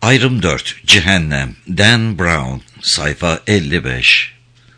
Ayrım 4. Cehennem. Dan Brown. Sayfa 55.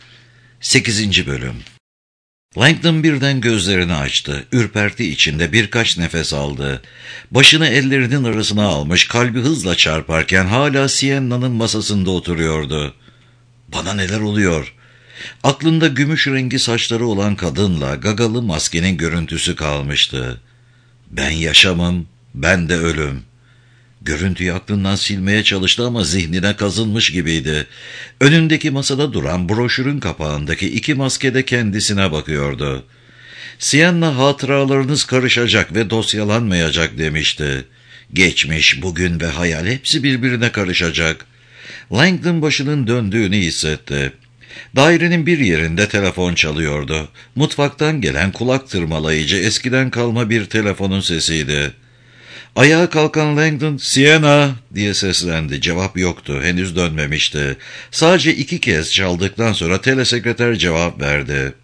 8. Bölüm. Langdon birden gözlerini açtı. Ürperti içinde birkaç nefes aldı. Başını ellerinin arasına almış, kalbi hızla çarparken hala Sienna'nın masasında oturuyordu. Bana neler oluyor? Aklında gümüş rengi saçları olan kadınla gagalı maskenin görüntüsü kalmıştı. Ben yaşamım, ben de ölüm. Görüntüyü aklından silmeye çalıştı ama zihnine kazınmış gibiydi. Önündeki masada duran broşürün kapağındaki iki maske de kendisine bakıyordu. Sienna hatıralarınız karışacak ve dosyalanmayacak demişti. Geçmiş, bugün ve hayal hepsi birbirine karışacak. Langdon başının döndüğünü hissetti. Dairenin bir yerinde telefon çalıyordu. Mutfaktan gelen kulak tırmalayıcı eskiden kalma bir telefonun sesiydi. Ayağa kalkan Langdon, "Sienna!" diye seslendi. Cevap yoktu, henüz dönmemişti. Sadece 2 kez çaldıktan sonra telesekreter cevap verdi.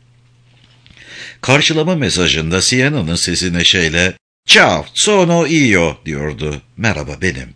Karşılama mesajında Sienna'nın sesi neşeyle, "Ciao, sono io," diyordu. "Merhaba, benim."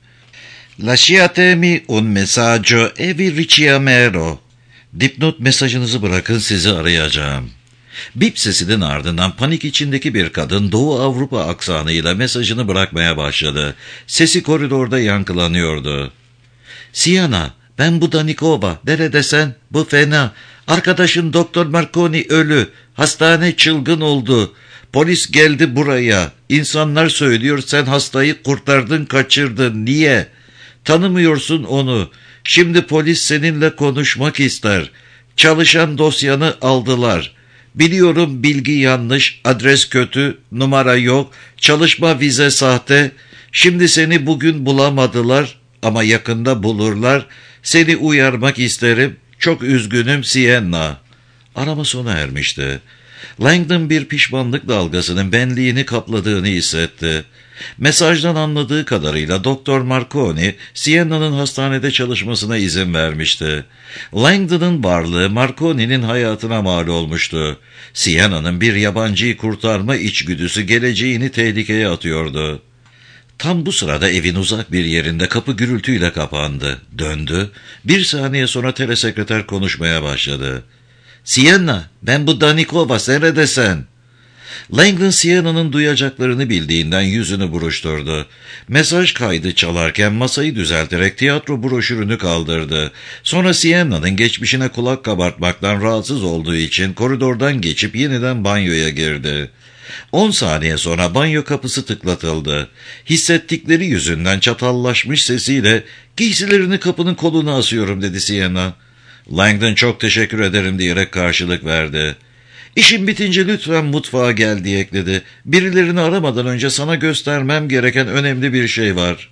"Lasciatemi un messaggio e vi richiamerò." "Dipnot mesajınızı bırakın, sizi arayacağım." Bip sesinin ardından panik içindeki bir kadın Doğu Avrupa aksanıyla mesajını bırakmaya başladı. Sesi koridorda yankılanıyordu. "Sienna, ben bu Danikova. Neredesin? Bu fena. Arkadaşın Doktor Marconi ölü. Hastane çılgın oldu. Polis geldi buraya. İnsanlar söylüyor sen hastayı kurtardın, kaçırdın. Niye? Tanımıyorsun onu. Şimdi polis seninle konuşmak ister. Çalışan dosyanı aldılar. Biliyorum bilgi yanlış, adres kötü, numara yok, çalışma vize sahte. Şimdi seni bugün bulamadılar ama yakında bulurlar. Seni uyarmak isterim. Çok üzgünüm Sienna." Arama sona ermişti. Langdon bir pişmanlık dalgasının benliğini kapladığını hissetti. Mesajdan anladığı kadarıyla Doktor Marconi, Sienna'nın hastanede çalışmasına izin vermişti. Langdon'ın varlığı Marconi'nin hayatına mal olmuştu. Sienna'nın bir yabancıyı kurtarma içgüdüsü geleceğini tehlikeye atıyordu. Tam bu sırada evin uzak bir yerinde kapı gürültüyle kapandı. Döndü. 1 saniye sonra telesekreter konuşmaya başladı. "Sienna, ben bu Danikova, neredesin?" Langdon Sienna'nın duyacaklarını bildiğinden yüzünü buruşturdu. Mesaj kaydı çalarken masayı düzelterek tiyatro broşürünü kaldırdı. Sonra Sienna'nın geçmişine kulak kabartmaktan rahatsız olduğu için koridordan geçip yeniden banyoya girdi. 10 saniye sonra banyo kapısı tıklatıldı. Hissettikleri yüzünden çatallaşmış sesiyle "Giysilerini kapının koluna asıyorum," dedi Sienna. Langdon "Çok teşekkür ederim," diyerek karşılık verdi. "İşin bitince lütfen mutfağa gel," diye ekledi. "Birilerini aramadan önce sana göstermem gereken önemli bir şey var."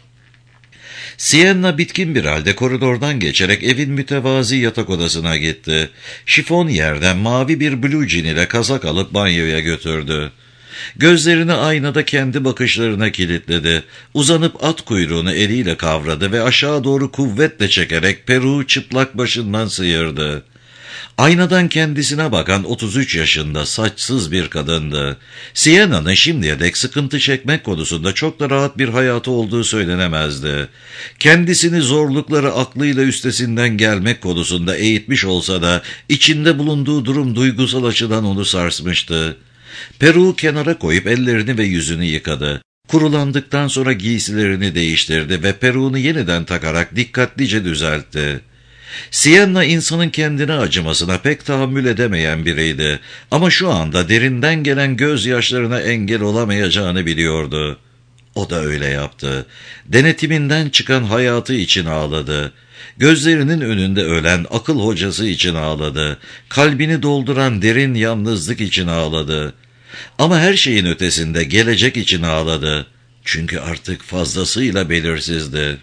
Sienna bitkin bir halde koridordan geçerek evin mütevazi yatak odasına gitti. Şifon yerden mavi bir blue jean ile kazak alıp banyoya götürdü. Gözlerini aynada kendi bakışlarına kilitledi. Uzanıp at kuyruğunu eliyle kavradı ve aşağı doğru kuvvetle çekerek peruğu çıplak başından sıyırdı. Aynadan kendisine bakan 33 yaşında saçsız bir kadındı. Sienna'nın şimdiye dek sıkıntı çekmek konusunda çok da rahat bir hayatı olduğu söylenemezdi. Kendisini zorlukları aklıyla üstesinden gelmek konusunda eğitmiş olsa da içinde bulunduğu durum duygusal açıdan onu sarsmıştı. Peruğu kenara koyup ellerini ve yüzünü yıkadı. Kurulandıktan sonra giysilerini değiştirdi ve peruğunu yeniden takarak dikkatlice düzeltti. Sienna insanın kendine acımasına pek tahammül edemeyen biriydi ama şu anda derinden gelen gözyaşlarına engel olamayacağını biliyordu. O da öyle yaptı. Denetiminden çıkan hayatı için ağladı. Gözlerinin önünde ölen akıl hocası için ağladı. Kalbini dolduran derin yalnızlık için ağladı. Ama her şeyin ötesinde gelecek için ağladı. Çünkü artık fazlasıyla belirsizdi.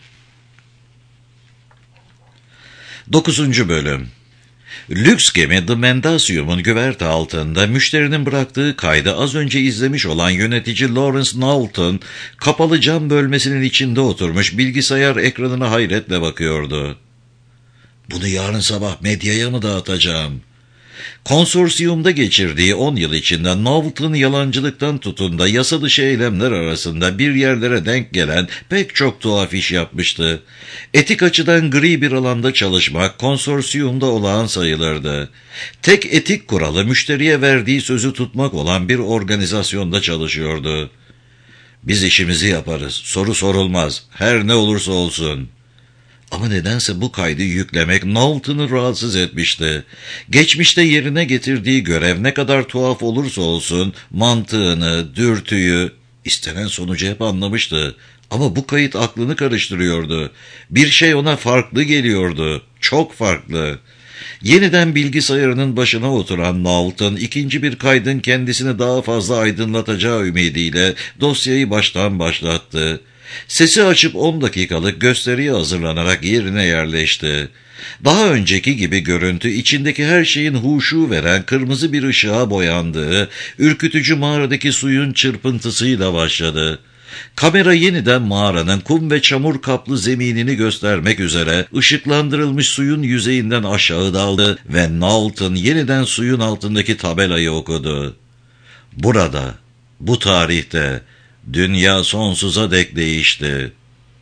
9. Bölüm. Lüks gemi The Mendasium'un güverte altında müşterinin bıraktığı kaydı az önce izlemiş olan yönetici Lawrence Knowlton, kapalı cam bölmesinin içinde oturmuş bilgisayar ekranına hayretle bakıyordu. "Bunu yarın sabah medyaya mı dağıtacağım?" Konsorsiyumda geçirdiği 10 yıl içinde Nauvt'un yalancılıktan tutun da yasa dışı eylemler arasında bir yerlere denk gelen pek çok tuhaf iş yapmıştı. Etik açıdan gri bir alanda çalışmak konsorsiyumda olağan sayılırdı. Tek etik kuralı müşteriye verdiği sözü tutmak olan bir organizasyonda çalışıyordu. Biz işimizi yaparız, soru sorulmaz, her ne olursa olsun. Ama nedense bu kaydı yüklemek Naulton'u rahatsız etmişti. Geçmişte yerine getirdiği görev ne kadar tuhaf olursa olsun mantığını, dürtüyü, istenen sonucu hep anlamıştı. Ama bu kayıt aklını karıştırıyordu. Bir şey ona farklı geliyordu. Çok farklı. Yeniden bilgisayarının başına oturan Naulton, ikinci bir kaydın kendisini daha fazla aydınlatacağı ümidiyle dosyayı baştan başlattı. Sesi açıp 10 dakikalık gösteriye hazırlanarak yerine yerleşti. Daha önceki gibi görüntü içindeki her şeyin huşu veren kırmızı bir ışığa boyandığı, ürkütücü mağaradaki suyun çırpıntısıyla başladı. Kamera yeniden mağaranın kum ve çamur kaplı zeminini göstermek üzere ışıklandırılmış suyun yüzeyinden aşağı daldı ve Naulton yeniden suyun altındaki tabelayı okudu. Burada, bu tarihte, dünya sonsuza dek değişti.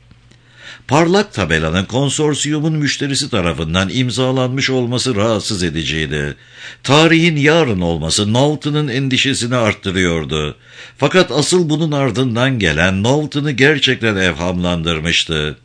Parlak tabelanın konsorsiyumun müşterisi tarafından imzalanmış olması rahatsız ediciydi. Tarihin yarın olması Naulton'un endişesini arttırıyordu. Fakat asıl bunun ardından gelen Naulton'u gerçekten evhamlandırmıştı.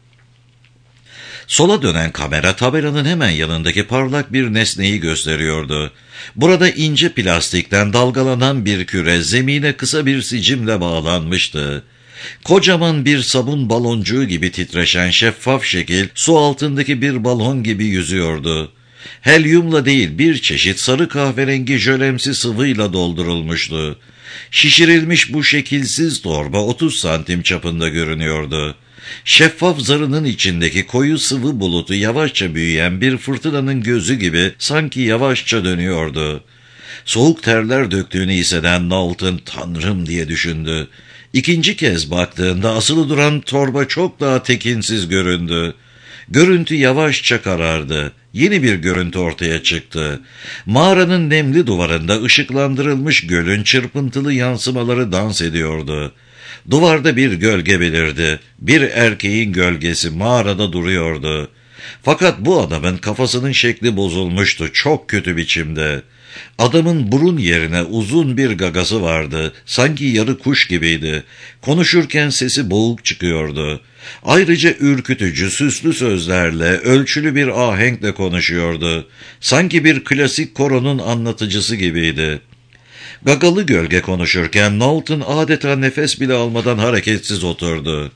Sola dönen kamera tabelanın hemen yanındaki parlak bir nesneyi gösteriyordu. Burada ince plastikten dalgalanan bir küre zemine kısa bir sicimle bağlanmıştı. Kocaman bir sabun baloncuğu gibi titreşen şeffaf şekil su altındaki bir balon gibi yüzüyordu. Helyumla değil bir çeşit sarı kahverengi jölemsi sıvıyla doldurulmuştu. Şişirilmiş bu şekilsiz torba 30 santim çapında görünüyordu. Şeffaf zarının içindeki koyu sıvı bulutu yavaşça büyüyen bir fırtınanın gözü gibi sanki yavaşça dönüyordu. Soğuk terler döktüğünü hisseden Naulton "Tanrım" diye düşündü. İkinci kez baktığında asılı duran torba çok daha tekinsiz göründü. Görüntü yavaşça karardı. Yeni bir görüntü ortaya çıktı. Mağaranın nemli duvarında ışıklandırılmış gölün çırpıntılı yansımaları dans ediyordu. Duvarda bir gölge belirdi. Bir erkeğin gölgesi mağarada duruyordu. Fakat bu adamın kafasının şekli bozulmuştu, çok kötü biçimde. Adamın burun yerine uzun bir gagası vardı, sanki yarı kuş gibiydi. Konuşurken sesi boğuk çıkıyordu. Ayrıca ürkütücü, süslü sözlerle, ölçülü bir ahenkle konuşuyordu. Sanki bir klasik koronun anlatıcısı gibiydi. Gagalı gölge konuşurken Naulton adeta nefes bile almadan hareketsiz oturdu.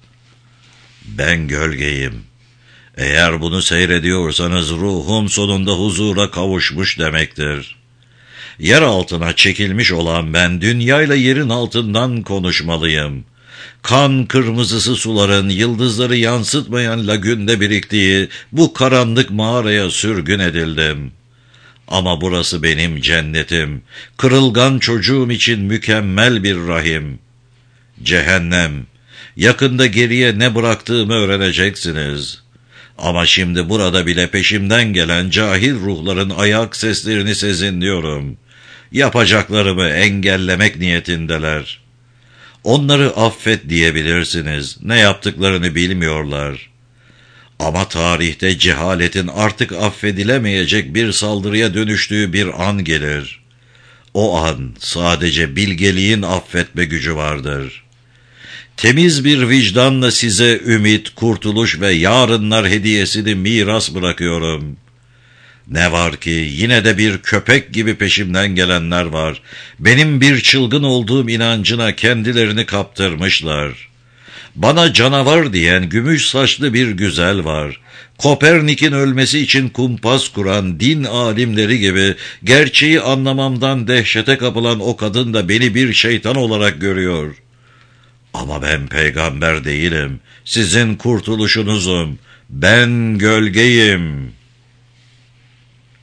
"Ben gölgeyim. Eğer bunu seyrediyorsanız ruhum sonunda huzura kavuşmuş demektir. Yer altına çekilmiş olan ben dünyayla yerin altından konuşmalıyım. Kan kırmızısı suların yıldızları yansıtmayan lagünde biriktiği bu karanlık mağaraya sürgün edildim. Ama burası benim cennetim, kırılgan çocuğum için mükemmel bir rahim. Cehennem, yakında geriye ne bıraktığımı öğreneceksiniz. Ama şimdi burada bile peşimden gelen cahil ruhların ayak seslerini sezinliyorum. Yapacaklarımı engellemek niyetindeler. Onları affet diyebilirsiniz, ne yaptıklarını bilmiyorlar. Ama tarihte cehaletin artık affedilemeyecek bir saldırıya dönüştüğü bir an gelir. O an sadece bilgeliğin affetme gücü vardır. Temiz bir vicdanla size ümit, kurtuluş ve yarınlar hediyesini miras bırakıyorum. Ne var ki yine de bir köpek gibi peşimden gelenler var. Benim bir çılgın olduğum inancına kendilerini kaptırmışlar. Bana canavar diyen gümüş saçlı bir güzel var. Kopernik'in ölmesi için kumpas kuran din alimleri gibi gerçeği anlamamdan dehşete kapılan o kadın da beni bir şeytan olarak görüyor. Ama ben peygamber değilim. Sizin kurtuluşunuzum. Ben gölgeyim.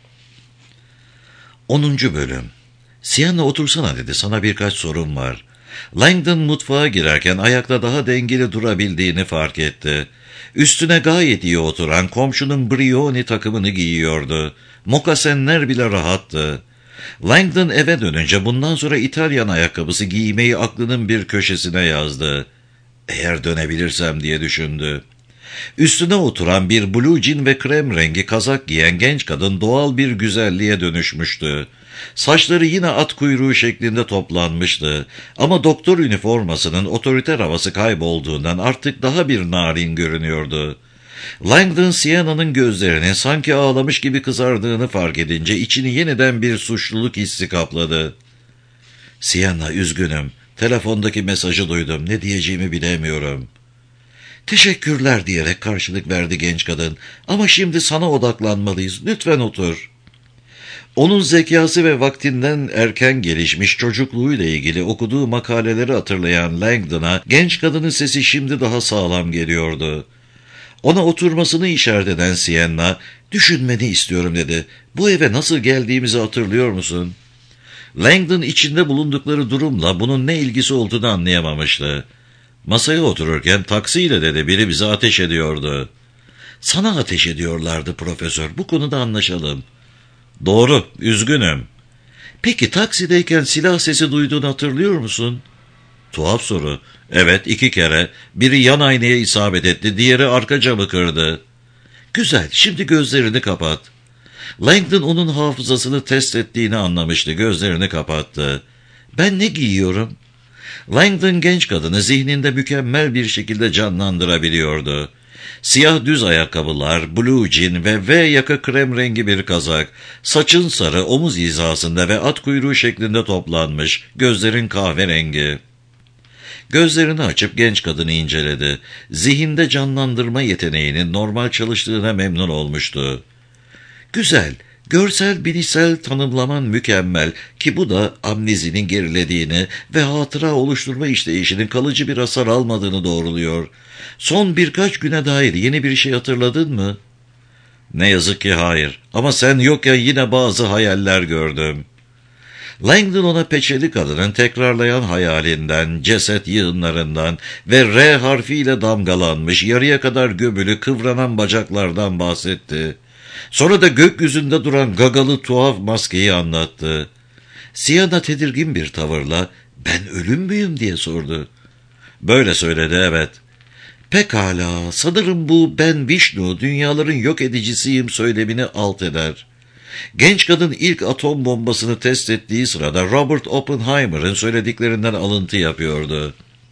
10. Bölüm. "Sienna otursana" dedi. "Sana birkaç sorum var." Langdon mutfağa girerken ayakta daha dengeli durabildiğini fark etti. Üstüne gayet iyi oturan komşunun Brioni takımını giyiyordu. Mokasenler bile rahattı. Langdon eve dönünce bundan sonra İtalyan ayakkabısı giymeyi aklının bir köşesine yazdı. Eğer dönebilirsem diye düşündü. Üstüne oturan bir blue jean ve krem rengi kazak giyen genç kadın doğal bir güzelliğe dönüşmüştü. Saçları yine at kuyruğu şeklinde toplanmıştı ama doktor üniformasının otoriter havası kaybolduğundan artık daha bir narin görünüyordu. Langdon Sienna'nın gözlerinin sanki ağlamış gibi kızardığını fark edince içini yeniden bir suçluluk hissi kapladı. "Sienna, üzgünüm. Telefondaki mesajı duydum. Ne diyeceğimi bilemiyorum." "Teşekkürler," diyerek karşılık verdi genç kadın. "Ama şimdi sana odaklanmalıyız. Lütfen otur." Onun zekası ve vaktinden erken gelişmiş çocukluğuyla ilgili okuduğu makaleleri hatırlayan Langdon'a genç kadının sesi şimdi daha sağlam geliyordu. Ona oturmasını işaret eden Sienna, "Düşünmeni istiyorum," dedi. "Bu eve nasıl geldiğimizi hatırlıyor musun?" Langdon içinde bulundukları durumla bunun ne ilgisi olduğunu anlayamamıştı. "Masaya otururken taksiyle," dedi, "biri bize ateş ediyordu." "Sana ateş ediyorlardı profesör. Bu konuda anlaşalım." "Doğru, üzgünüm." "Peki taksideyken silah sesi duyduğunu hatırlıyor musun?" "Tuhaf soru. Evet, 2 kere. Biri yan aynaya isabet etti, diğeri arka camı kırdı." "Güzel, şimdi gözlerini kapat." Langdon onun hafızasını test ettiğini anlamıştı. Gözlerini kapattı. "Ben ne giyiyorum?" Langdon genç kadını zihninde mükemmel bir şekilde canlandırabiliyordu. Siyah düz ayakkabılar, blue jean ve V yaka krem rengi bir kazak, saçın sarı, omuz hizasında ve at kuyruğu şeklinde toplanmış, gözlerin kahverengi. Gözlerini açıp genç kadını inceledi. Zihinde canlandırma yeteneğinin normal çalıştığına memnun olmuştu. "Güzel, görsel bilişsel tanımlaman mükemmel ki bu da amnezinin gerilediğini ve hatıra oluşturma işleyişinin kalıcı bir hasar almadığını doğruluyor. Son birkaç güne dair yeni bir şey hatırladın mı?" "Ne yazık ki hayır, ama sen yokken yine bazı hayaller gördüm." Langdon ona peçeli kadının tekrarlayan hayalinden, ceset yığınlarından ve R harfiyle damgalanmış, yarıya kadar gömülü kıvranan bacaklardan bahsetti. Sonra da gökyüzünde duran gagalı tuhaf maskeyi anlattı. Sienna tedirgin bir tavırla, "Ben ölüm müyüm?" diye sordu. "Böyle söyledi, evet." "Pekala, sanırım bu 'ben Vishnu, dünyaların yok edicisiyim' söylemini alt eder." Genç kadın ilk atom bombasını test ettiği sırada Robert Oppenheimer'ın söylediklerinden alıntı yapıyordu.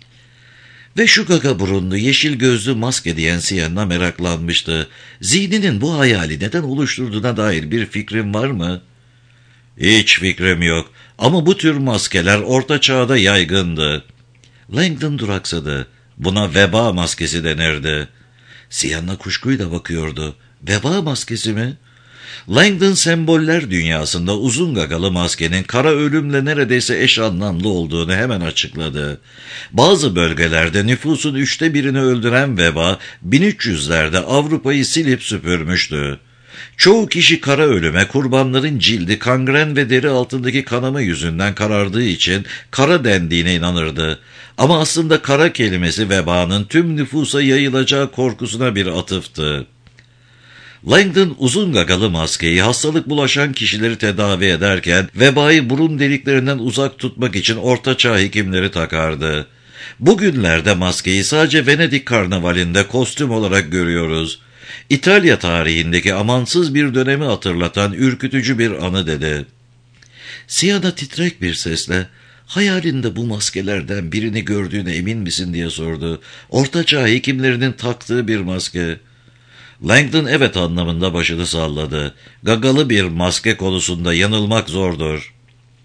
Ve şu gaga burunlu, yeşil gözlü maske diyen Sienna meraklanmıştı. Zihninin bu hayali neden oluşturduğuna dair bir fikrin var mı? "Hiç fikrim yok ama bu tür maskeler orta çağda yaygındı." Langdon duraksadı. "Buna veba maskesi denirdi." Sienna kuşkuyla bakıyordu. "Veba maskesi mi?" Langdon semboller dünyasında uzun gagalı maskenin kara ölümle neredeyse eş anlamlı olduğunu hemen açıkladı. Bazı bölgelerde nüfusun 1/3'ünü öldüren veba 1300'lerde Avrupa'yı silip süpürmüştü. Çoğu kişi kara ölüme kurbanların cildi kangren ve deri altındaki kanama yüzünden karardığı için kara dendiğine inanırdı. Ama aslında kara kelimesi vebanın tüm nüfusa yayılacağı korkusuna bir atıftı. Langdon uzun gagalı maskeyi hastalık bulaşan kişileri tedavi ederken vebayı burun deliklerinden uzak tutmak için ortaçağ hekimleri takardı. Bugünlerde maskeyi sadece Venedik karnavalinde kostüm olarak görüyoruz. İtalya tarihindeki amansız bir dönemi hatırlatan ürkütücü bir anı, dedi. Sienna titrek bir sesle, "Hayalinde bu maskelerden birini gördüğüne emin misin?" diye sordu. "Ortaçağ hekimlerinin taktığı bir maske." Langdon evet anlamında başını salladı. Gagalı bir maske konusunda yanılmak zordur.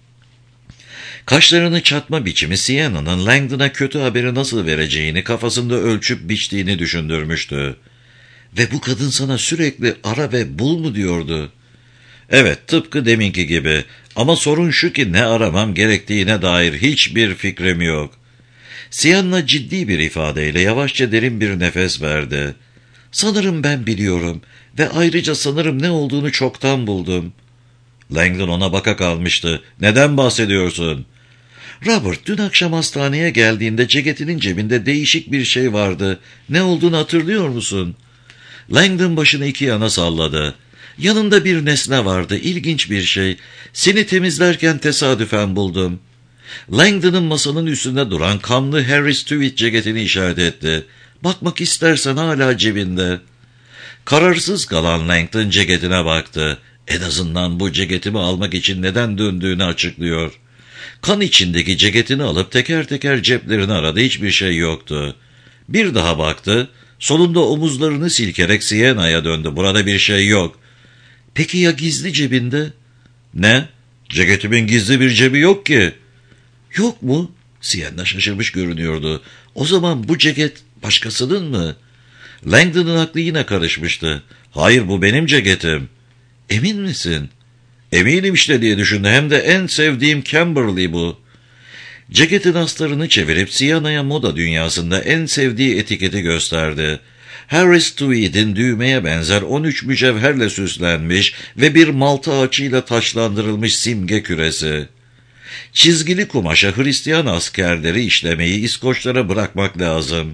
Kaşlarını çatma biçimi Sienna'nın Langdon'a kötü haberi nasıl vereceğini kafasında ölçüp biçtiğini düşündürmüştü. "Ve bu kadın sana sürekli ara ve bul mu diyordu?" "Evet, tıpkı deminki gibi. Ama sorun şu ki ne aramam gerektiğine dair hiçbir fikrim yok." Sienna ciddi bir ifadeyle yavaşça derin bir nefes verdi. "Sanırım ben biliyorum ve ayrıca sanırım ne olduğunu çoktan buldum." Langdon ona baka kalmıştı. "Neden bahsediyorsun?" Robert, dün akşam hastaneye geldiğinde ceketinin cebinde değişik bir şey vardı. Ne olduğunu hatırlıyor musun? Langdon başını iki yana salladı. Yanında bir nesne vardı, ilginç bir şey. Seni temizlerken tesadüfen buldum. Langdon'ın masanın üstünde duran kamlı Harris Tweed ceketini işaret etti. Bakmak istersen hala cebinde. Kararsız kalan Langdon ceketine baktı. En azından bu ceketimi almak için neden döndüğünü açıklıyor. Kan içindeki ceketini alıp teker teker ceplerini aradı, hiçbir şey yoktu. Bir daha baktı, sonunda omuzlarını silkerek Sienna'ya döndü. Burada bir şey yok. Peki ya gizli cebinde? Ne? Ceketimin gizli bir cebi yok ki. Yok mu? Sienna şaşırmış görünüyordu. O zaman bu ceket başkasının mı? Langdon'ın aklı yine karışmıştı. Hayır, bu benim ceketim. Emin misin? Eminim işte diye düşündü. Hem de en sevdiğim Camberley bu. Ceketin astarını çevirip Sienna'ya moda dünyasında en sevdiği etiketi gösterdi. Harris Tweed'in düğmeye benzer 13 mücevherle süslenmiş ve bir malta ağaçıyla taşlandırılmış simge küresi. Çizgili kumaşa Hristiyan askerleri işlemeyi İskoçlara bırakmak lazım.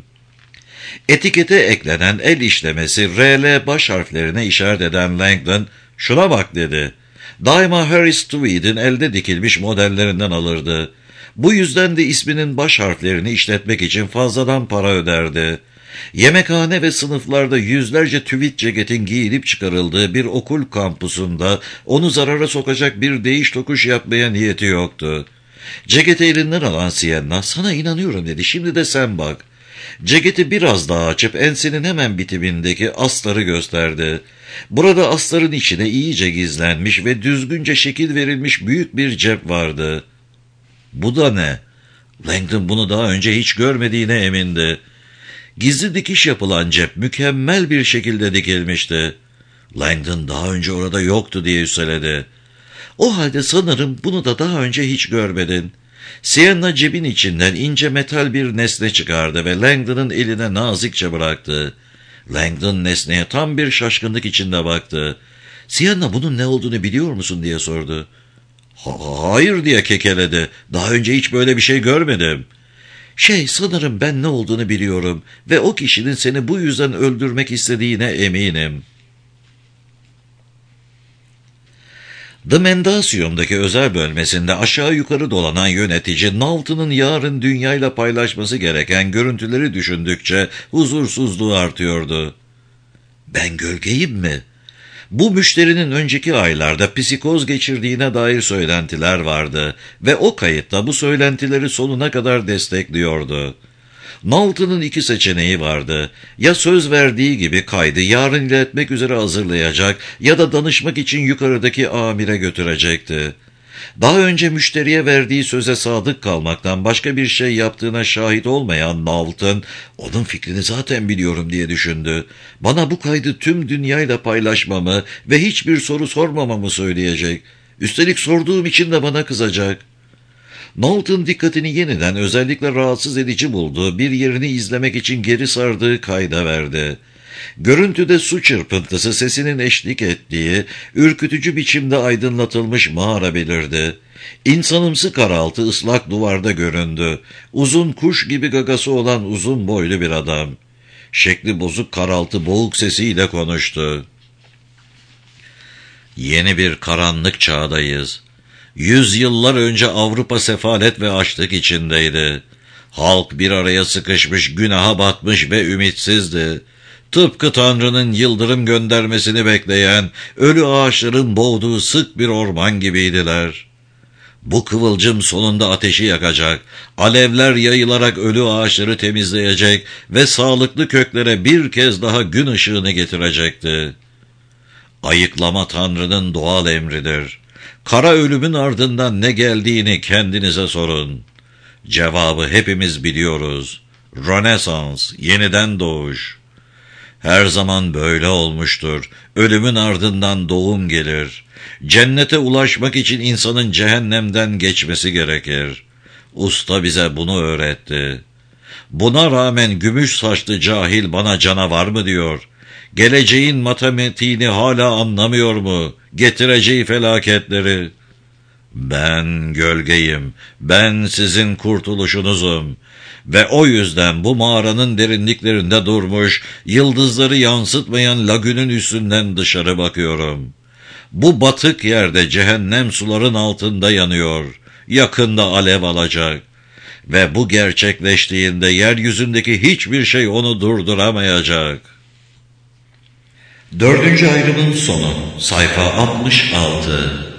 Etikete eklenen el işlemesi RL baş harflerine işaret eden Langdon, "Şuna bak," dedi. Daima Harris Tweed'in elde dikilmiş modellerinden alırdı. Bu yüzden de isminin baş harflerini işletmek için fazladan para öderdi. Yemekhane ve sınıflarda yüzlerce Tweed ceketin giyilip çıkarıldığı bir okul kampusunda onu zarara sokacak bir değiş tokuş yapmaya niyeti yoktu. Ceketi elinden alan Sienna, "Sana inanıyorum," dedi. "Şimdi de sen bak." Ceketi biraz daha açıp ensenin hemen bitimindeki astarı gösterdi. Burada astarın içine iyice gizlenmiş ve düzgünce şekil verilmiş büyük bir cep vardı. Bu da ne? Langdon bunu daha önce hiç görmediğine emindi. Gizli dikiş yapılan cep mükemmel bir şekilde dikilmişti. Langdon daha önce orada yoktu diye üsteledi. O halde sanırım bunu da daha önce hiç görmedin. Sienna cebin içinden ince metal bir nesne çıkardı ve Langdon'ın eline nazikçe bıraktı. Langdon nesneye tam bir şaşkınlık içinde baktı. "Sienna, bunun ne olduğunu biliyor musun?" diye sordu. Hayır," diye kekeledi. "Daha önce hiç böyle bir şey görmedim." Sanırım ben ne olduğunu biliyorum ve o kişinin seni bu yüzden öldürmek istediğine eminim." The Mendacium'daki özel bölmesinde aşağı yukarı dolanan yönetici, Knowlton'un yarın dünyayla paylaşması gereken görüntüleri düşündükçe huzursuzluğu artıyordu. "Ben gölgeyim mi?" Bu müşterinin önceki aylarda psikoz geçirdiğine dair söylentiler vardı ve o kayıtta bu söylentileri sonuna kadar destekliyordu. Knowlton'un iki seçeneği vardı. Ya söz verdiği gibi kaydı yarın iletmek üzere hazırlayacak ya da danışmak için yukarıdaki amire götürecekti. Daha önce müşteriye verdiği söze sadık kalmaktan başka bir şey yaptığına şahit olmayan Knowlton, "Onun fikrini zaten biliyorum," diye düşündü. "Bana bu kaydı tüm dünyayla paylaşmamı ve hiçbir soru sormamamı söyleyecek. Üstelik sorduğum için de bana kızacak." Knowlton dikkatini yeniden özellikle rahatsız edici bulduğu bir yerini izlemek için geri sardığı kayda verdi. Görüntüde su çırpıntısı sesinin eşlik ettiği, ürkütücü biçimde aydınlatılmış mağara belirdi. İnsanımsı karaltı ıslak duvarda göründü. Uzun kuş gibi gagası olan uzun boylu bir adam. Şekli bozuk karaltı boğuk sesiyle konuştu. "Yeni bir karanlık çağdayız. Yüzyıllar önce Avrupa sefalet ve açlık içindeydi. Halk bir araya sıkışmış, günaha batmış ve ümitsizdi. Tıpkı Tanrı'nın yıldırım göndermesini bekleyen, ölü ağaçların boğduğu sık bir orman gibiydiler. Bu kıvılcım sonunda ateşi yakacak, alevler yayılarak ölü ağaçları temizleyecek ve sağlıklı köklere bir kez daha gün ışığını getirecekti. Ayıklama Tanrı'nın doğal emridir. Kara ölümün ardından ne geldiğini kendinize sorun. Cevabı hepimiz biliyoruz. Rönesans, yeniden doğuş. Her zaman böyle olmuştur. Ölümün ardından doğum gelir. Cennete ulaşmak için insanın cehennemden geçmesi gerekir. Usta bize bunu öğretti. Buna rağmen gümüş saçlı cahil bana canavar mı diyor? Geleceğin matematiğini hala anlamıyor mu? Getireceği felaketleri. Ben gölgeyim, ben sizin kurtuluşunuzum ve o yüzden bu mağaranın derinliklerinde durmuş, yıldızları yansıtmayan lagünün üstünden dışarı bakıyorum. Bu batık yerde cehennem suların altında yanıyor, yakında alev alacak ve bu gerçekleştiğinde yeryüzündeki hiçbir şey onu durduramayacak. 4. ayrımın sonu, sayfa 66.